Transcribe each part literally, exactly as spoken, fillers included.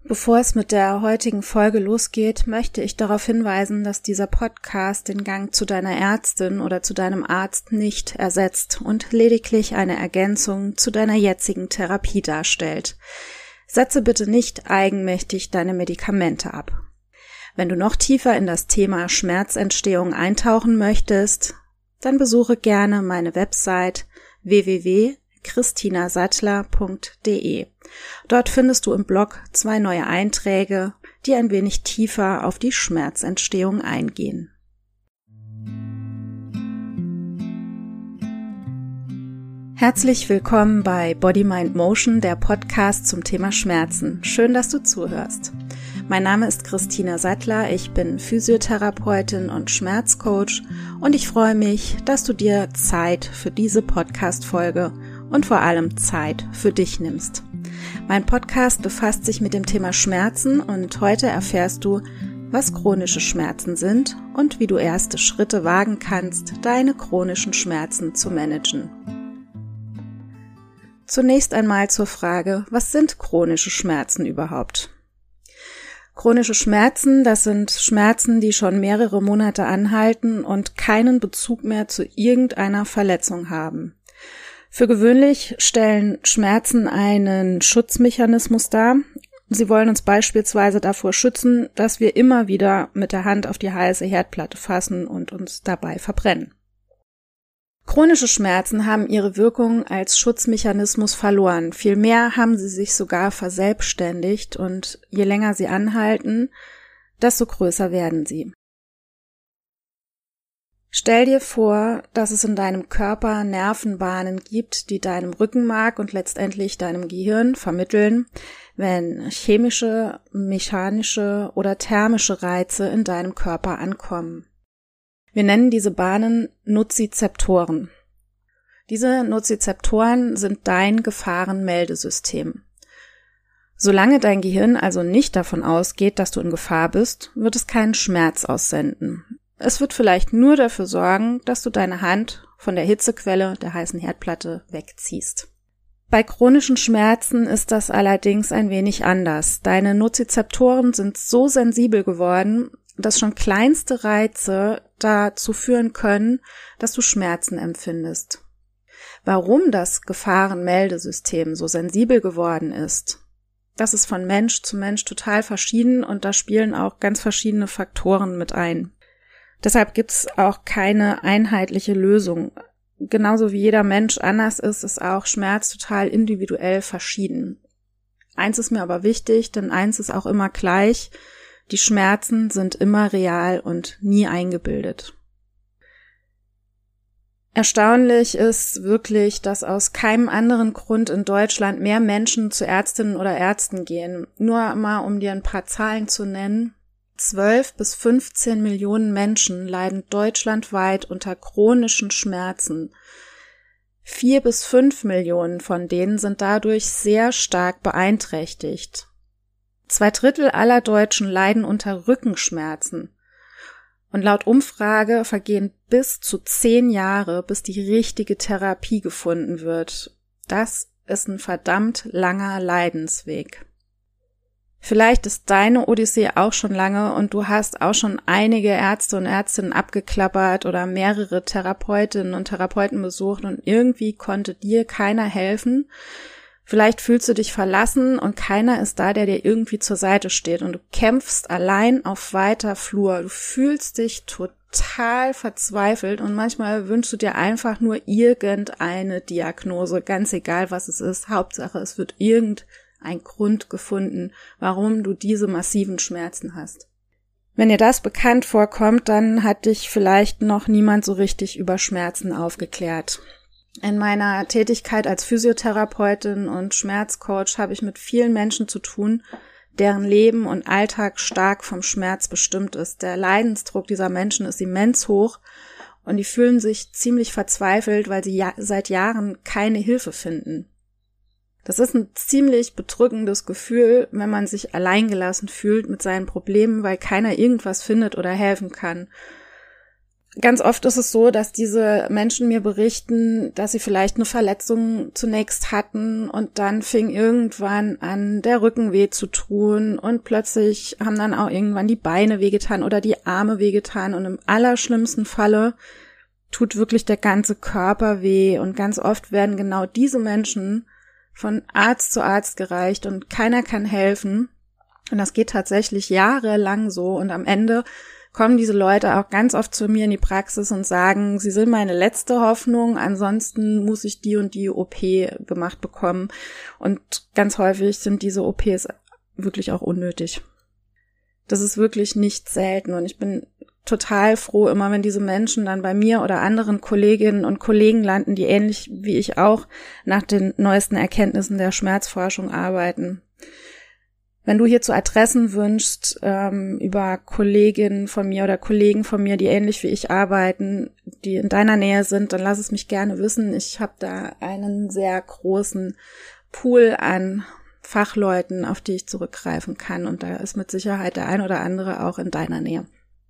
Bevor es mit der heutigen Folge losgeht, möchte ich darauf hinweisen, dass dieser Podcast den Gang zu deiner Ärztin oder zu deinem Arzt nicht ersetzt und lediglich eine Ergänzung zu deiner jetzigen Therapie darstellt. Setze bitte nicht eigenmächtig deine Medikamente ab. Wenn du noch tiefer in das Thema Schmerzentstehung eintauchen möchtest, dann besuche gerne meine Website w w w punkt christina sattler punkt de. Dort findest du im Blog zwei neue Einträge, die ein wenig tiefer auf die Schmerzentstehung eingehen. Herzlich willkommen bei Body Mind Motion, der Podcast zum Thema Schmerzen. Schön, dass du zuhörst. Mein Name ist Christina Sattler, ich bin Physiotherapeutin und Schmerzcoach und ich freue mich, dass du dir Zeit für diese Podcast-Folge und vor allem Zeit für dich nimmst. Mein Podcast befasst sich mit dem Thema Schmerzen und heute erfährst du, was chronische Schmerzen sind und wie du erste Schritte wagen kannst, deine chronischen Schmerzen zu managen. Zunächst einmal zur Frage, was sind chronische Schmerzen überhaupt? Chronische Schmerzen, das sind Schmerzen, die schon mehrere Monate anhalten und keinen Bezug mehr zu irgendeiner Verletzung haben. Für gewöhnlich stellen Schmerzen einen Schutzmechanismus dar. Sie wollen uns beispielsweise davor schützen, dass wir immer wieder mit der Hand auf die heiße Herdplatte fassen und uns dabei verbrennen. Chronische Schmerzen haben ihre Wirkung als Schutzmechanismus verloren. Vielmehr haben sie sich sogar verselbstständigt und je länger sie anhalten, desto größer werden sie. Stell dir vor, dass es in deinem Körper Nervenbahnen gibt, die deinem Rückenmark und letztendlich deinem Gehirn vermitteln, wenn chemische, mechanische oder thermische Reize in deinem Körper ankommen. Wir nennen diese Bahnen Nozizeptoren. Diese Nozizeptoren sind dein Gefahrenmeldesystem. Solange dein Gehirn also nicht davon ausgeht, dass du in Gefahr bist, wird es keinen Schmerz aussenden. Es wird vielleicht nur dafür sorgen, dass du deine Hand von der Hitzequelle der heißen Herdplatte wegziehst. Bei chronischen Schmerzen ist das allerdings ein wenig anders. Deine Nozizeptoren sind so sensibel geworden, dass schon kleinste Reize dazu führen können, dass du Schmerzen empfindest. Warum das Gefahrenmeldesystem so sensibel geworden ist, das ist von Mensch zu Mensch total verschieden und da spielen auch ganz verschiedene Faktoren mit ein. Deshalb gibt es auch keine einheitliche Lösung. Genauso wie jeder Mensch anders ist, ist auch Schmerz total individuell verschieden. Eins ist mir aber wichtig, denn eins ist auch immer gleich: Die Schmerzen sind immer real und nie eingebildet. Erstaunlich ist wirklich, dass aus keinem anderen Grund in Deutschland mehr Menschen zu Ärztinnen oder Ärzten gehen. Nur mal, um dir ein paar Zahlen zu nennen: zwölf bis fünfzehn Millionen Menschen leiden deutschlandweit unter chronischen Schmerzen. Vier bis fünf Millionen von denen sind dadurch sehr stark beeinträchtigt. Zwei Drittel aller Deutschen leiden unter Rückenschmerzen. Und laut Umfrage vergehen bis zu zehn Jahre, bis die richtige Therapie gefunden wird. Das ist ein verdammt langer Leidensweg. Vielleicht ist deine Odyssee auch schon lange und du hast auch schon einige Ärzte und Ärztinnen abgeklappert oder mehrere Therapeutinnen und Therapeuten besucht und irgendwie konnte dir keiner helfen. Vielleicht fühlst du dich verlassen und keiner ist da, der dir irgendwie zur Seite steht und du kämpfst allein auf weiter Flur. Du fühlst dich total verzweifelt und manchmal wünschst du dir einfach nur irgendeine Diagnose, ganz egal was es ist. Hauptsache, es wird irgendein Grund gefunden, warum du diese massiven Schmerzen hast. Wenn dir das bekannt vorkommt, dann hat dich vielleicht noch niemand so richtig über Schmerzen aufgeklärt. In meiner Tätigkeit als Physiotherapeutin und Schmerzcoach habe ich mit vielen Menschen zu tun, deren Leben und Alltag stark vom Schmerz bestimmt ist. Der Leidensdruck dieser Menschen ist immens hoch und die fühlen sich ziemlich verzweifelt, weil sie ja seit Jahren keine Hilfe finden. Das ist ein ziemlich bedrückendes Gefühl, wenn man sich alleingelassen fühlt mit seinen Problemen, weil keiner irgendwas findet oder helfen kann. ganz oft ist es so, dass diese Menschen mir berichten, dass sie vielleicht eine Verletzung zunächst hatten und dann fing irgendwann an, der Rücken weh zu tun und plötzlich haben dann auch irgendwann die Beine wehgetan oder die Arme wehgetan und im allerschlimmsten Falle tut wirklich der ganze Körper weh und ganz oft werden genau diese Menschen von Arzt zu Arzt gereicht und keiner kann helfen und das geht tatsächlich jahrelang so und am Ende kommen diese Leute auch ganz oft zu mir in die Praxis und sagen, sie sind meine letzte Hoffnung, ansonsten muss ich die und die O P gemacht bekommen. Und ganz häufig sind diese O Ps wirklich auch unnötig. Das ist wirklich nicht selten und ich bin total froh, immer wenn diese Menschen dann bei mir oder anderen Kolleginnen und Kollegen landen, die ähnlich wie ich auch nach den neuesten Erkenntnissen der Schmerzforschung arbeiten. Wenn du hierzu Adressen wünschst ähm, über Kolleginnen von mir oder Kollegen von mir, die ähnlich wie ich arbeiten, die in deiner Nähe sind, dann lass es mich gerne wissen. Ich habe da einen sehr großen Pool an Fachleuten, auf die ich zurückgreifen kann und da ist mit Sicherheit der ein oder andere auch in deiner Nähe.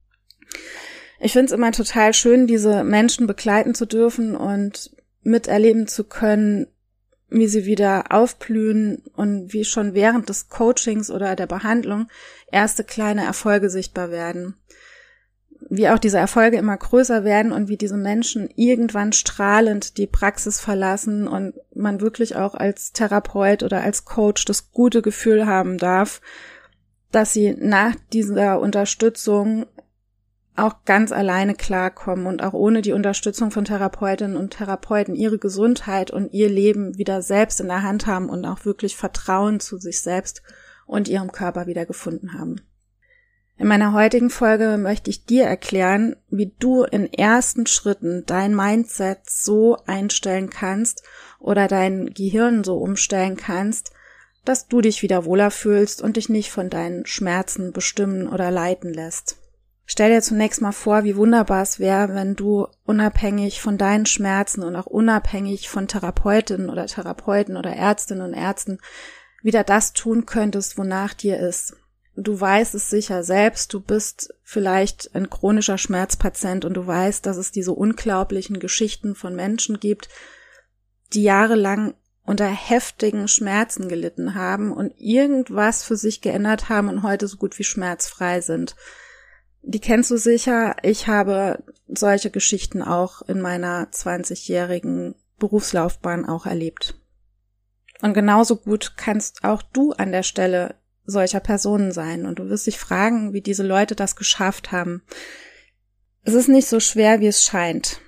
Ich finde es immer total schön, diese Menschen begleiten zu dürfen und miterleben zu können, wie sie wieder aufblühen und wie schon während des Coachings oder der Behandlung erste kleine Erfolge sichtbar werden. Wie auch diese Erfolge immer größer werden und wie diese Menschen irgendwann strahlend die Praxis verlassen und man wirklich auch als Therapeut oder als Coach das gute Gefühl haben darf, dass sie nach dieser Unterstützung auch ganz alleine klarkommen und auch ohne die Unterstützung von Therapeutinnen und Therapeuten ihre Gesundheit und ihr Leben wieder selbst in der Hand haben und auch wirklich Vertrauen zu sich selbst und ihrem Körper wieder gefunden haben. In meiner heutigen Folge möchte ich dir erklären, wie du in ersten Schritten dein Mindset so einstellen kannst oder dein Gehirn so umstellen kannst, dass du dich wieder wohler fühlst und dich nicht von deinen Schmerzen bestimmen oder leiten lässt. Stell dir zunächst mal vor, wie wunderbar es wäre, wenn du unabhängig von deinen Schmerzen und auch unabhängig von Therapeutinnen oder Therapeuten oder Ärztinnen und Ärzten wieder das tun könntest, wonach dir ist. Du weißt es sicher selbst, du bist vielleicht ein chronischer Schmerzpatient und du weißt, dass es diese unglaublichen Geschichten von Menschen gibt, die jahrelang unter heftigen Schmerzen gelitten haben und irgendwas für sich geändert haben und heute so gut wie schmerzfrei sind. Die kennst du sicher. Ich habe solche Geschichten auch in meiner zwanzigjährigen Berufslaufbahn auch erlebt. Und genauso gut kannst auch du an der Stelle solcher Personen sein. Und du wirst dich fragen, wie diese Leute das geschafft haben. Es ist nicht so schwer, wie es scheint.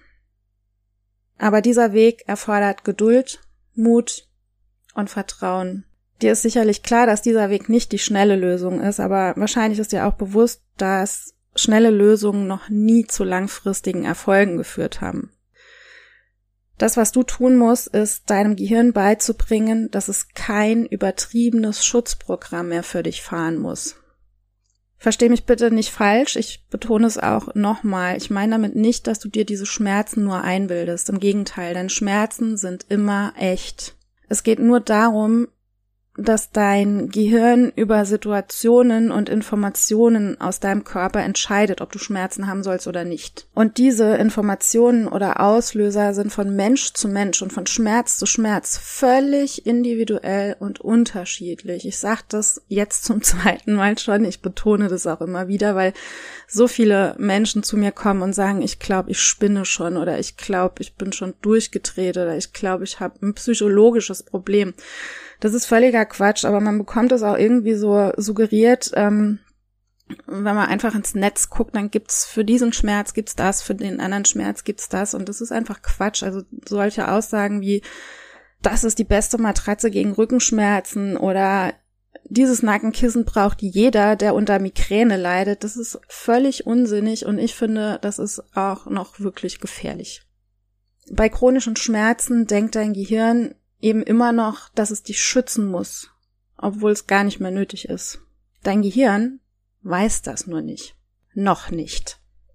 Aber dieser Weg erfordert Geduld, Mut und Vertrauen. Dir ist sicherlich klar, dass dieser Weg nicht die schnelle Lösung ist, aber wahrscheinlich ist dir auch bewusst, dass schnelle Lösungen noch nie zu langfristigen Erfolgen geführt haben. Das, was du tun musst, ist, deinem Gehirn beizubringen, dass es kein übertriebenes Schutzprogramm mehr für dich fahren muss. Versteh mich bitte nicht falsch, ich betone es auch nochmal. Ich meine damit nicht, dass du dir diese Schmerzen nur einbildest. Im Gegenteil, denn Schmerzen sind immer echt. Es geht nur darum, dass dein Gehirn über Situationen und Informationen aus deinem Körper entscheidet, ob du Schmerzen haben sollst oder nicht. Und diese Informationen oder Auslöser sind von Mensch zu Mensch und von Schmerz zu Schmerz völlig individuell und unterschiedlich. Ich sage das jetzt zum zweiten Mal schon, ich betone das auch immer wieder, weil so viele Menschen zu mir kommen und sagen, ich glaube, ich spinne schon oder ich glaube, ich bin schon durchgedreht oder ich glaube, ich habe ein psychologisches Problem. Das ist völliger Quatsch, aber man bekommt es auch irgendwie so suggeriert, ähm, wenn man einfach ins Netz guckt, dann gibt's für diesen Schmerz gibt's das, für den anderen Schmerz gibt's das und das ist einfach Quatsch. Also solche Aussagen wie, das ist die beste Matratze gegen Rückenschmerzen oder dieses Nackenkissen braucht jeder, der unter Migräne leidet, das ist völlig unsinnig und ich finde, das ist auch noch wirklich gefährlich. Bei chronischen Schmerzen denkt dein Gehirn eben immer noch, dass es dich schützen muss, obwohl es gar nicht mehr nötig ist. Dein Gehirn weiß das nur nicht. Noch nicht.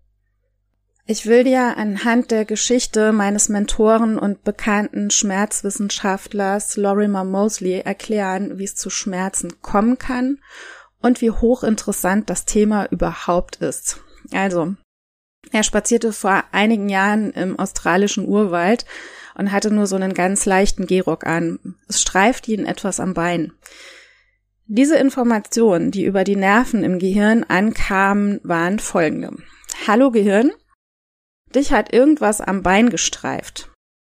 Ich will dir anhand der Geschichte meines Mentoren und bekannten Schmerzwissenschaftlers Lorimer Moseley erklären, wie es zu Schmerzen kommen kann und wie hochinteressant das Thema überhaupt ist. Also, Er spazierte vor einigen Jahren im australischen Urwald und hatte nur so einen ganz leichten Gehrock an. Es streifte ihn etwas am Bein. Diese Informationen, die über die Nerven im Gehirn ankamen, waren folgende. Hallo Gehirn, dich hat irgendwas am Bein gestreift.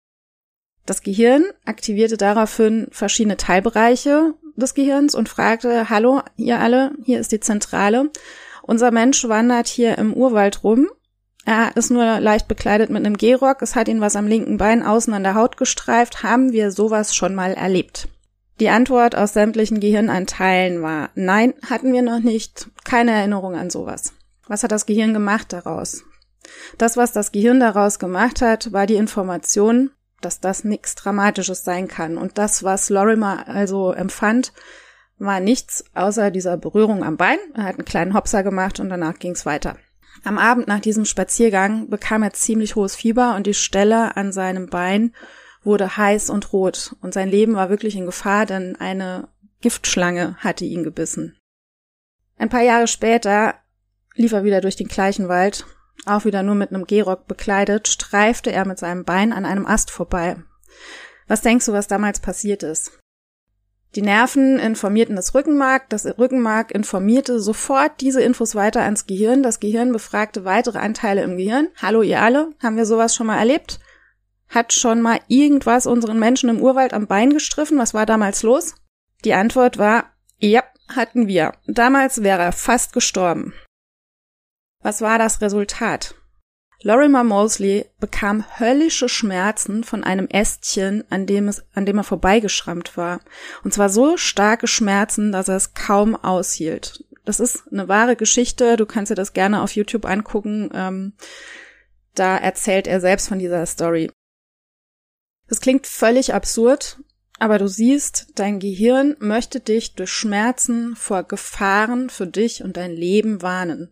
Das Gehirn aktivierte daraufhin verschiedene Teilbereiche des Gehirns und fragte, hallo, ihr alle, hier ist die Zentrale. Unser Mensch wandert hier im Urwald rum. Er ist nur leicht bekleidet mit einem Gehrock. Es hat ihn was am linken Bein außen an der Haut gestreift. Haben wir sowas schon mal erlebt? Die Antwort aus sämtlichen Gehirnanteilen war, nein, hatten wir noch nicht. Keine Erinnerung an sowas. Was hat das Gehirn gemacht daraus? Das, was das Gehirn daraus gemacht hat, war die Information, dass das nichts Dramatisches sein kann. Und das, was Lorimer also empfand, war nichts außer dieser Berührung am Bein. Er hat einen kleinen Hopser gemacht und danach ging es weiter. Am Abend nach diesem Spaziergang bekam er ziemlich hohes Fieber und die Stelle an seinem Bein wurde heiß und rot. Und sein Leben war wirklich in Gefahr, denn eine Giftschlange hatte ihn gebissen. Ein paar Jahre später lief er wieder durch den gleichen Wald, auch wieder nur mit einem Gehrock bekleidet, streifte er mit seinem Bein an einem Ast vorbei. Was denkst du, was damals passiert ist? Die Nerven informierten das Rückenmark, das Rückenmark informierte sofort diese Infos weiter ans Gehirn, das Gehirn befragte weitere Anteile im Gehirn. Hallo ihr alle, haben wir sowas schon mal erlebt? Hat schon mal irgendwas unseren Menschen im Urwald am Bein gestriffen? Was war damals los? Die Antwort war, ja, hatten wir. Damals wäre er fast gestorben. Was war das Resultat? Lorimer Moseley bekam höllische Schmerzen von einem Ästchen, an dem es, an dem er vorbeigeschrammt war. Und zwar so starke Schmerzen, dass er es kaum aushielt. Das ist eine wahre Geschichte. Du kannst dir das gerne auf YouTube angucken. Ähm, da erzählt er selbst von dieser Story. Das klingt völlig absurd, aber du siehst, dein Gehirn möchte dich durch Schmerzen vor Gefahren für dich und dein Leben warnen.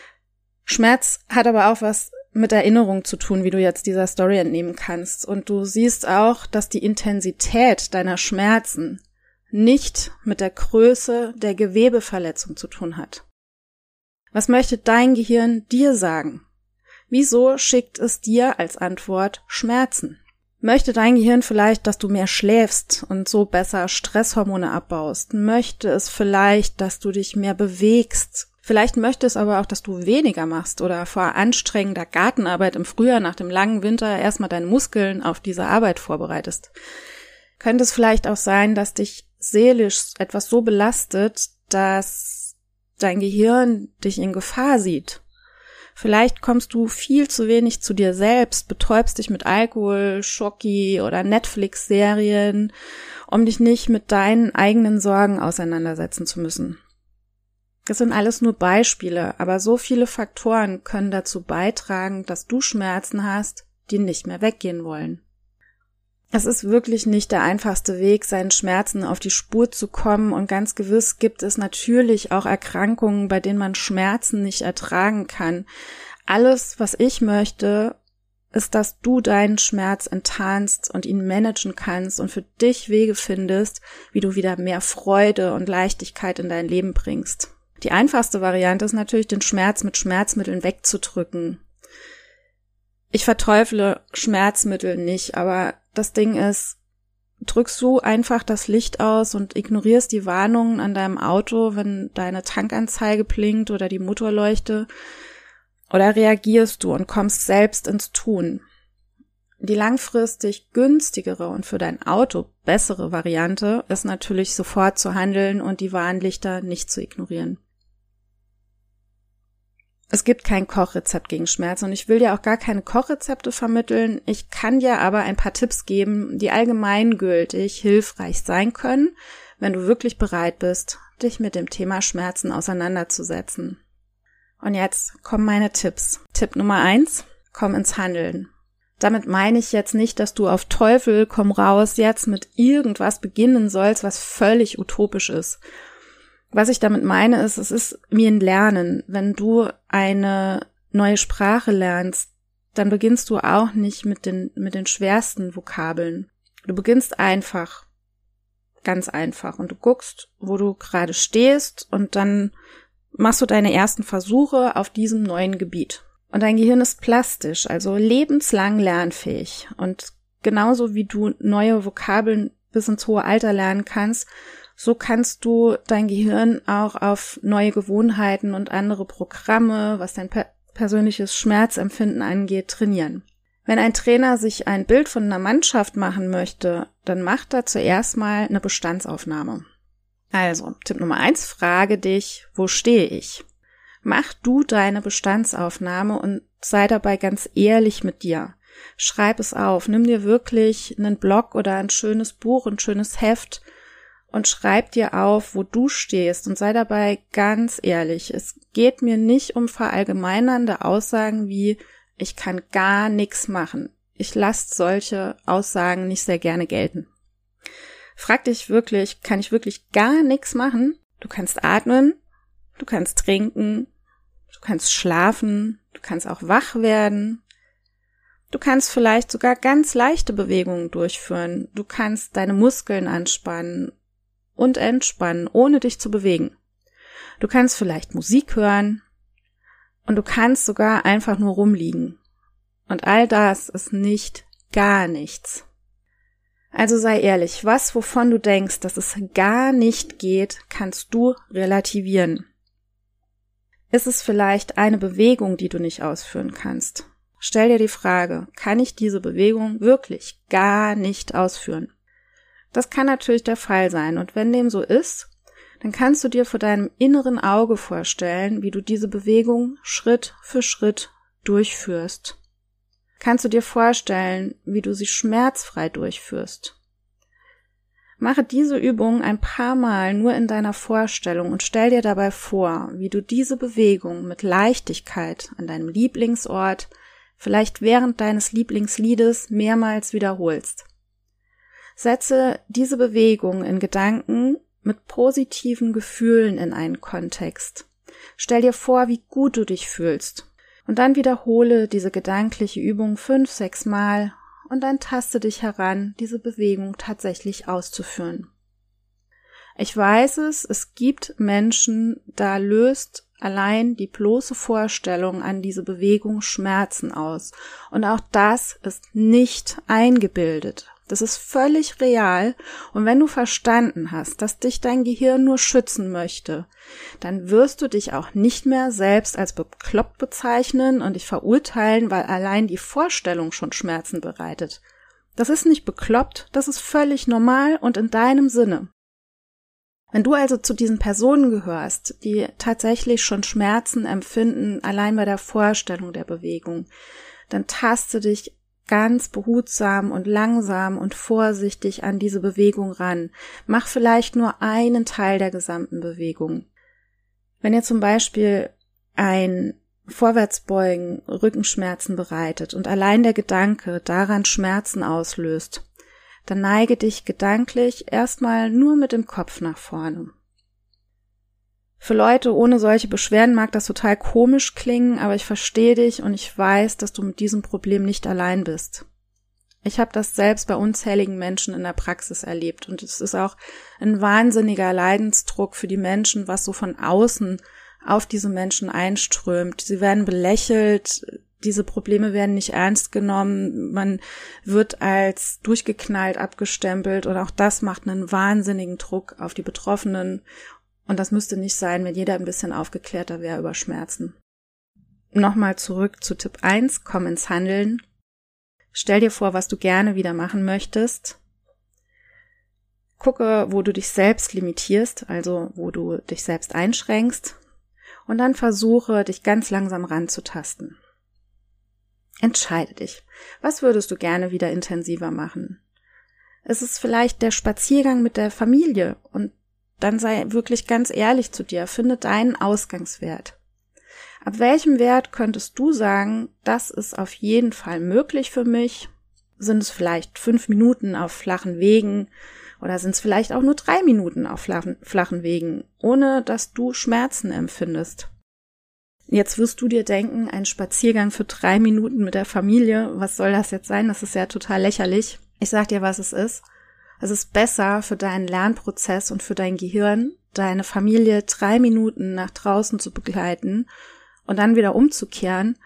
Schmerz hat aber auch was mit Erinnerung zu tun, wie du jetzt dieser Story entnehmen kannst. Und du siehst auch, dass die Intensität deiner Schmerzen nicht mit der Größe der Gewebeverletzung zu tun hat. Was möchte dein Gehirn dir sagen? Wieso schickt es dir als Antwort Schmerzen? Möchte dein Gehirn vielleicht, dass du mehr schläfst und so besser Stresshormone abbaust? Möchte es vielleicht, dass du dich mehr bewegst? Vielleicht möchte es aber auch, dass du weniger machst oder vor anstrengender Gartenarbeit im Frühjahr nach dem langen Winter erstmal deine Muskeln auf diese Arbeit vorbereitest. Könnte es vielleicht auch sein, dass dich seelisch etwas so belastet, dass dein Gehirn dich in Gefahr sieht? Vielleicht kommst du viel zu wenig zu dir selbst, betäubst dich mit Alkohol, Schoki oder Netflix-Serien, um dich nicht mit deinen eigenen Sorgen auseinandersetzen zu müssen. Das sind alles nur Beispiele, aber so viele Faktoren können dazu beitragen, dass du Schmerzen hast, die nicht mehr weggehen wollen. Es ist wirklich nicht der einfachste Weg, seinen Schmerzen auf die Spur zu kommen, und ganz gewiss gibt es natürlich auch Erkrankungen, bei denen man Schmerzen nicht ertragen kann. Alles, was ich möchte, ist, dass du deinen Schmerz enttarnst und ihn managen kannst und für dich Wege findest, wie du wieder mehr Freude und Leichtigkeit in dein Leben bringst. Die einfachste Variante ist natürlich, den Schmerz mit Schmerzmitteln wegzudrücken. Ich verteufle Schmerzmittel nicht, aber das Ding ist, drückst du einfach das Licht aus und ignorierst die Warnungen an deinem Auto, wenn deine Tankanzeige blinkt oder die Motorleuchte, oder reagierst du und kommst selbst ins Tun? Die langfristig günstigere und für dein Auto bessere Variante ist natürlich sofort zu handeln und die Warnlichter nicht zu ignorieren. Es gibt kein Kochrezept gegen Schmerz und ich will dir auch gar keine Kochrezepte vermitteln. Ich kann dir aber ein paar Tipps geben, die allgemeingültig hilfreich sein können, wenn du wirklich bereit bist, dich mit dem Thema Schmerzen auseinanderzusetzen. Und jetzt kommen meine Tipps. Tipp Nummer eins, komm ins Handeln. Damit meine ich jetzt nicht, dass du auf Teufel komm raus jetzt mit irgendwas beginnen sollst, was völlig utopisch ist. Was ich damit meine ist, es ist wie ein Lernen. Wenn du eine neue Sprache lernst, dann beginnst du auch nicht mit den, mit den schwersten Vokabeln. Du beginnst einfach, ganz einfach, und du guckst, wo du gerade stehst, und dann machst du deine ersten Versuche auf diesem neuen Gebiet. Und dein Gehirn ist plastisch, also lebenslang lernfähig. Und genauso wie du neue Vokabeln bis ins hohe Alter lernen kannst, so kannst du dein Gehirn auch auf neue Gewohnheiten und andere Programme, was dein per- persönliches Schmerzempfinden angeht, trainieren. Wenn ein Trainer sich ein Bild von einer Mannschaft machen möchte, dann macht er zuerst mal eine Bestandsaufnahme. Also, Tipp Nummer eins, frage dich, wo stehe ich? Mach du deine Bestandsaufnahme und sei dabei ganz ehrlich mit dir. Schreib es auf, nimm dir wirklich einen Blog oder ein schönes Buch, ein schönes Heft und schreib dir auf, wo du stehst und sei dabei ganz ehrlich. Es geht mir nicht um verallgemeinernde Aussagen wie, ich kann gar nichts machen. Ich lasse solche Aussagen nicht sehr gerne gelten. Frag dich wirklich, kann ich wirklich gar nichts machen? Du kannst atmen, du kannst trinken, du kannst schlafen, du kannst auch wach werden. Du kannst vielleicht sogar ganz leichte Bewegungen durchführen. Du kannst deine Muskeln anspannen und entspannen, ohne dich zu bewegen. Du kannst vielleicht Musik hören und du kannst sogar einfach nur rumliegen. Und all das ist nicht gar nichts. Also sei ehrlich, was, wovon du denkst, dass es gar nicht geht, kannst du relativieren. Ist es vielleicht eine Bewegung, die du nicht ausführen kannst? Stell dir die Frage, kann ich diese Bewegung wirklich gar nicht ausführen? Das kann natürlich der Fall sein und wenn dem so ist, dann kannst du dir vor deinem inneren Auge vorstellen, wie du diese Bewegung Schritt für Schritt durchführst. Kannst du dir vorstellen, wie du sie schmerzfrei durchführst. Mache diese Übung ein paar Mal nur in deiner Vorstellung und stell dir dabei vor, wie du diese Bewegung mit Leichtigkeit an deinem Lieblingsort, vielleicht während deines Lieblingsliedes mehrmals wiederholst. Setze diese Bewegung in Gedanken mit positiven Gefühlen in einen Kontext. Stell dir vor, wie gut du dich fühlst. Und dann wiederhole diese gedankliche Übung fünf, sechs Mal und dann taste dich heran, diese Bewegung tatsächlich auszuführen. Ich weiß es, es gibt Menschen, da löst allein die bloße Vorstellung an diese Bewegung Schmerzen aus. Und auch das ist nicht eingebildet. Das ist völlig real. Und wenn du verstanden hast, dass dich dein Gehirn nur schützen möchte, dann wirst du dich auch nicht mehr selbst als bekloppt bezeichnen und dich verurteilen, weil allein die Vorstellung schon Schmerzen bereitet. Das ist nicht bekloppt, das ist völlig normal und in deinem Sinne. Wenn du also zu diesen Personen gehörst, die tatsächlich schon Schmerzen empfinden, allein bei der Vorstellung der Bewegung, dann taste dich ganz behutsam und langsam und vorsichtig an diese Bewegung ran. Mach vielleicht nur einen Teil der gesamten Bewegung. Wenn ihr zum Beispiel ein Vorwärtsbeugen Rückenschmerzen bereitet und allein der Gedanke daran Schmerzen auslöst, dann neige dich gedanklich erstmal nur mit dem Kopf nach vorne. Für Leute ohne solche Beschwerden mag das total komisch klingen, aber ich verstehe dich und ich weiß, dass du mit diesem Problem nicht allein bist. Ich habe das selbst bei unzähligen Menschen in der Praxis erlebt und es ist auch ein wahnsinniger Leidensdruck für die Menschen, was so von außen auf diese Menschen einströmt. Sie werden belächelt, diese Probleme werden nicht ernst genommen, man wird als durchgeknallt abgestempelt und auch das macht einen wahnsinnigen Druck auf die Betroffenen. Und das müsste nicht sein, wenn jeder ein bisschen aufgeklärter wäre über Schmerzen. Nochmal zurück zu Tipp eins, komm ins Handeln. Stell dir vor, was du gerne wieder machen möchtest. Gucke, wo du dich selbst limitierst, also wo du dich selbst einschränkst. Und dann versuche, dich ganz langsam ranzutasten. Entscheide dich. Was würdest du gerne wieder intensiver machen? Es ist vielleicht der Spaziergang mit der Familie und dann sei wirklich ganz ehrlich zu dir, finde deinen Ausgangswert. Ab welchem Wert könntest du sagen, das ist auf jeden Fall möglich für mich? Sind es vielleicht fünf Minuten auf flachen Wegen oder sind es vielleicht auch nur drei Minuten auf flachen, flachen Wegen, ohne dass du Schmerzen empfindest? Jetzt wirst du dir denken, ein Spaziergang für drei Minuten mit der Familie, was soll das jetzt sein? Das ist ja total lächerlich. Ich sag dir, was es ist. Es ist besser für deinen Lernprozess und für dein Gehirn, deine Familie drei Minuten nach draußen zu begleiten und dann wieder umzukehren,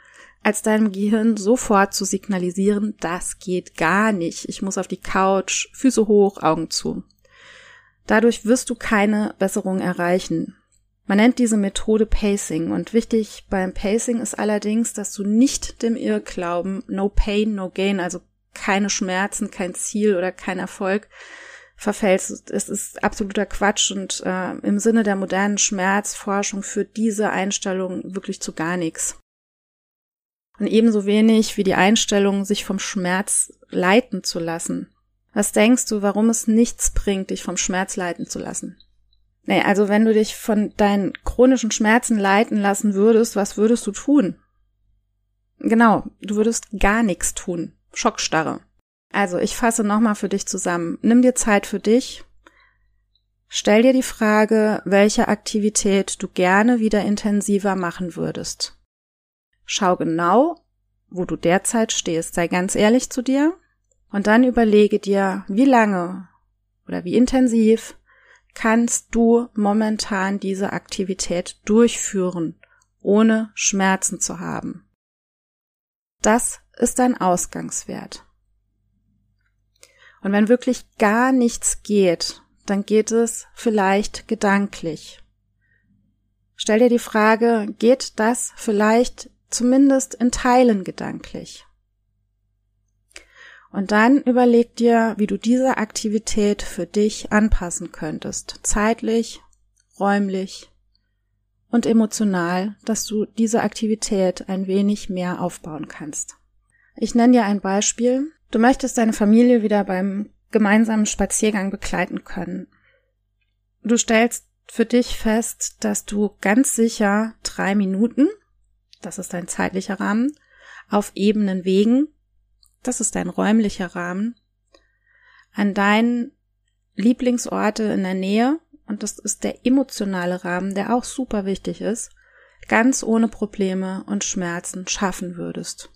als deinem Gehirn sofort zu signalisieren, das geht gar nicht. Ich muss auf die Couch, Füße hoch, Augen zu. Dadurch wirst du keine Besserung erreichen. Man nennt diese Methode Pacing und wichtig beim Pacing ist allerdings, dass du nicht dem Irrglauben no pain, no gain, also keine Schmerzen, kein Ziel oder kein Erfolg verfällst. Es ist absoluter Quatsch und äh, im Sinne der modernen Schmerzforschung führt diese Einstellung wirklich zu gar nichts. Und ebenso wenig wie die Einstellung, sich vom Schmerz leiten zu lassen. Was denkst du, warum es nichts bringt, dich vom Schmerz leiten zu lassen? Nee, also wenn du dich von deinen chronischen Schmerzen leiten lassen würdest, was würdest du tun? Genau, du würdest gar nichts tun. Schockstarre. Also, ich fasse nochmal für dich zusammen. Nimm dir Zeit für dich. Stell dir die Frage, welche Aktivität du gerne wieder intensiver machen würdest. Schau genau, wo du derzeit stehst. Sei ganz ehrlich zu dir. Und dann überlege dir, wie lange oder wie intensiv kannst du momentan diese Aktivität durchführen, ohne Schmerzen zu haben. Das ist dein Ausgangswert. Und wenn wirklich gar nichts geht, dann geht es vielleicht gedanklich. Stell dir die Frage, geht das vielleicht zumindest in Teilen gedanklich? Und dann überleg dir, wie du diese Aktivität für dich anpassen könntest, zeitlich, räumlich und emotional, dass du diese Aktivität ein wenig mehr aufbauen kannst. Ich nenne dir ein Beispiel. Du möchtest deine Familie wieder beim gemeinsamen Spaziergang begleiten können. Du stellst für dich fest, dass du ganz sicher drei Minuten, das ist dein zeitlicher Rahmen, auf ebenen Wegen, das ist dein räumlicher Rahmen, an deinen Lieblingsorte in der Nähe, und das ist der emotionale Rahmen, der auch super wichtig ist, ganz ohne Probleme und Schmerzen schaffen würdest.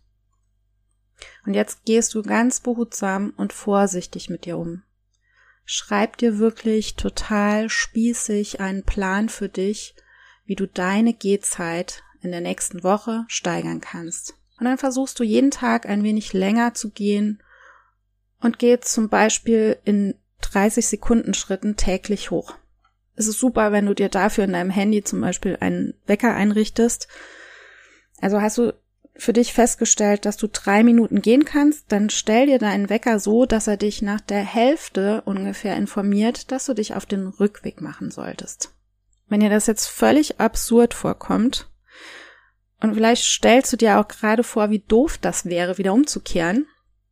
Und jetzt gehst du ganz behutsam und vorsichtig mit dir um. Schreib dir wirklich total spießig einen Plan für dich, wie du deine Gehzeit in der nächsten Woche steigern kannst. Und dann versuchst du jeden Tag ein wenig länger zu gehen und geh zum Beispiel in dreißig Sekunden Schritten täglich hoch. Es ist super, wenn du dir dafür in deinem Handy zum Beispiel einen Wecker einrichtest. Also hast du für dich festgestellt, dass du drei Minuten gehen kannst, dann stell dir deinen Wecker so, dass er dich nach der Hälfte ungefähr informiert, dass du dich auf den Rückweg machen solltest. Wenn dir das jetzt völlig absurd vorkommt, und vielleicht stellst du dir auch gerade vor, wie doof das wäre, wieder umzukehren,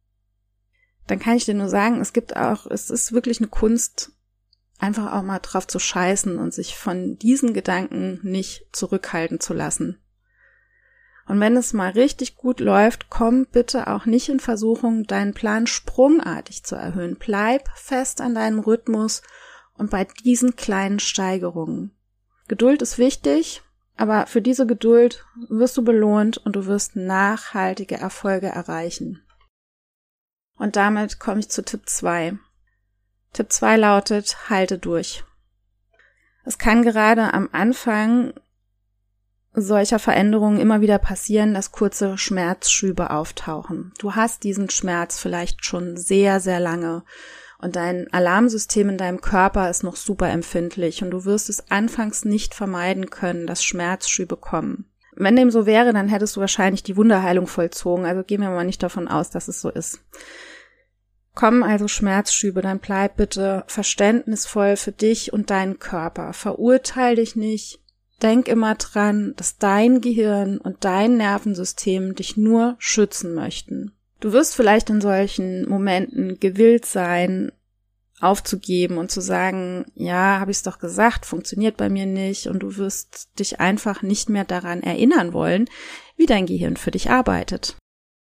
dann kann ich dir nur sagen, es gibt auch, es ist wirklich eine Kunst, einfach auch mal drauf zu scheißen und sich von diesen Gedanken nicht zurückhalten zu lassen. Und wenn es mal richtig gut läuft, komm bitte auch nicht in Versuchung, deinen Plan sprungartig zu erhöhen. Bleib fest an deinem Rhythmus und bei diesen kleinen Steigerungen. Geduld ist wichtig, aber für diese Geduld wirst du belohnt und du wirst nachhaltige Erfolge erreichen. Und damit komme ich zu Tipp zwei. Tipp zwei lautet, halte durch. Es kann gerade am Anfang solcher Veränderungen immer wieder passieren, dass kurze Schmerzschübe auftauchen. Du hast diesen Schmerz vielleicht schon sehr, sehr lange und dein Alarmsystem in deinem Körper ist noch super empfindlich und du wirst es anfangs nicht vermeiden können, dass Schmerzschübe kommen. Wenn dem so wäre, dann hättest du wahrscheinlich die Wunderheilung vollzogen, also gehen wir mal nicht davon aus, dass es so ist. Kommen also Schmerzschübe, dann bleib bitte verständnisvoll für dich und deinen Körper. Verurteil dich nicht. Denk immer dran, dass dein Gehirn und dein Nervensystem dich nur schützen möchten. Du wirst vielleicht in solchen Momenten gewillt sein, aufzugeben und zu sagen, ja, habe ich es doch gesagt, funktioniert bei mir nicht, und du wirst dich einfach nicht mehr daran erinnern wollen, wie dein Gehirn für dich arbeitet.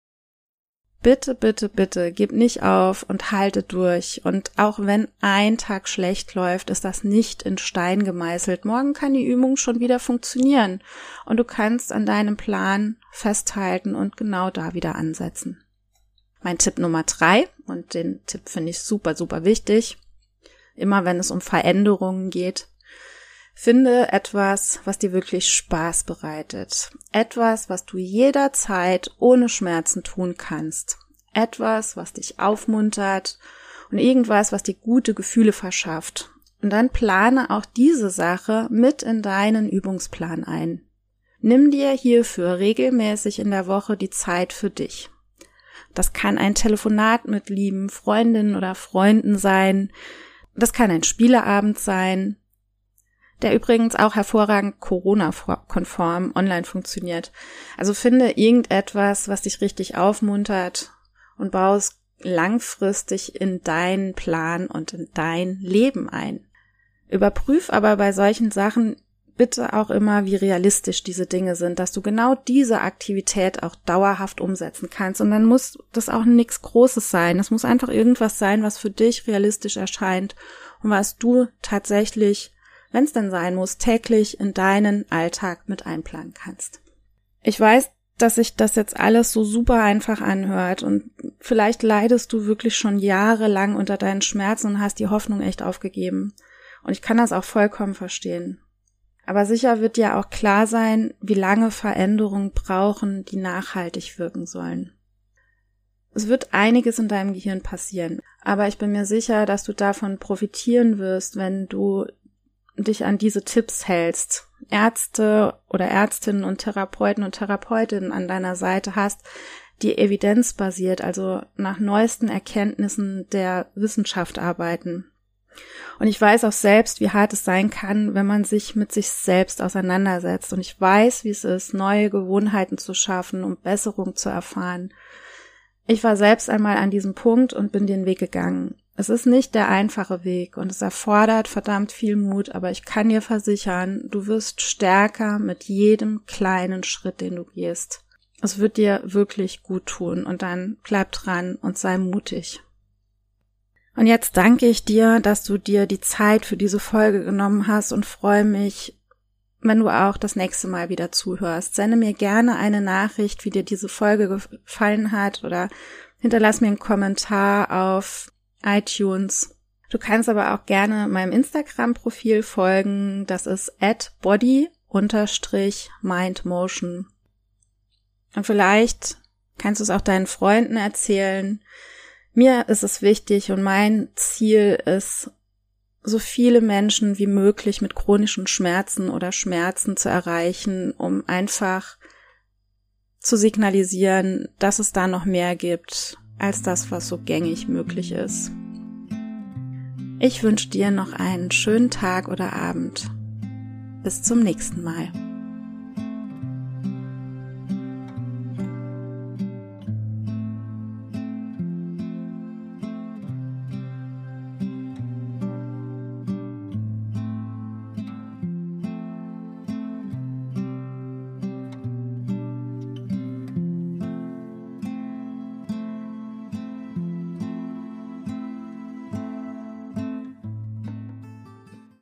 Bitte, bitte, bitte, gib nicht auf und halte durch. Und auch wenn ein Tag schlecht läuft, ist das nicht in Stein gemeißelt. Morgen kann die Übung schon wieder funktionieren und du kannst an deinem Plan festhalten und genau da wieder ansetzen. Mein Tipp Nummer drei, und den Tipp finde ich super, super wichtig, immer wenn es um Veränderungen geht, Finde etwas, was dir wirklich Spaß bereitet. Etwas, was du jederzeit ohne Schmerzen tun kannst. Etwas, was dich aufmuntert und irgendwas, was dir gute Gefühle verschafft. Und dann plane auch diese Sache mit in deinen Übungsplan ein. Nimm dir hierfür regelmäßig in der Woche die Zeit für dich. Das kann ein Telefonat mit lieben Freundinnen oder Freunden sein. Das kann ein Spieleabend sein, der übrigens auch hervorragend Corona-konform online funktioniert. Also finde irgendetwas, was dich richtig aufmuntert und baue es langfristig in deinen Plan und in dein Leben ein. Überprüf aber bei solchen Sachen bitte auch immer, wie realistisch diese Dinge sind, dass du genau diese Aktivität auch dauerhaft umsetzen kannst. Und dann muss das auch nichts Großes sein. Es muss einfach irgendwas sein, was für dich realistisch erscheint und was du tatsächlich, wenn es denn sein muss, täglich in deinen Alltag mit einplanen kannst. Ich weiß, dass sich das jetzt alles so super einfach anhört und vielleicht leidest du wirklich schon jahrelang unter deinen Schmerzen und hast die Hoffnung echt aufgegeben. Und ich kann das auch vollkommen verstehen. Aber sicher wird dir auch klar sein, wie lange Veränderungen brauchen, die nachhaltig wirken sollen. Es wird einiges in deinem Gehirn passieren, aber ich bin mir sicher, dass du davon profitieren wirst, wenn du dich an diese Tipps hältst, Ärzte oder Ärztinnen und Therapeuten und Therapeutinnen an deiner Seite hast, die evidenzbasiert, also nach neuesten Erkenntnissen der Wissenschaft arbeiten. Und ich weiß auch selbst, wie hart es sein kann, wenn man sich mit sich selbst auseinandersetzt. Und ich weiß, wie es ist, neue Gewohnheiten zu schaffen, um Besserung zu erfahren. Ich war selbst einmal an diesem Punkt und bin den Weg gegangen. Es ist nicht der einfache Weg und es erfordert verdammt viel Mut, aber ich kann dir versichern, du wirst stärker mit jedem kleinen Schritt, den du gehst. Es wird dir wirklich gut tun und dann bleib dran und sei mutig. Und jetzt danke ich dir, dass du dir die Zeit für diese Folge genommen hast und freue mich, wenn du auch das nächste Mal wieder zuhörst. Sende mir gerne eine Nachricht, wie dir diese Folge gefallen hat oder hinterlass mir einen Kommentar auf iTunes. Du kannst aber auch gerne meinem Instagram-Profil folgen. Das ist at body mindmotion. Und vielleicht kannst du es auch deinen Freunden erzählen. Mir ist es wichtig und mein Ziel ist, so viele Menschen wie möglich mit chronischen Schmerzen oder Schmerzen zu erreichen, um einfach zu signalisieren, dass es da noch mehr gibt als das, was so gängig möglich ist. Ich wünsche dir noch einen schönen Tag oder Abend. Bis zum nächsten Mal.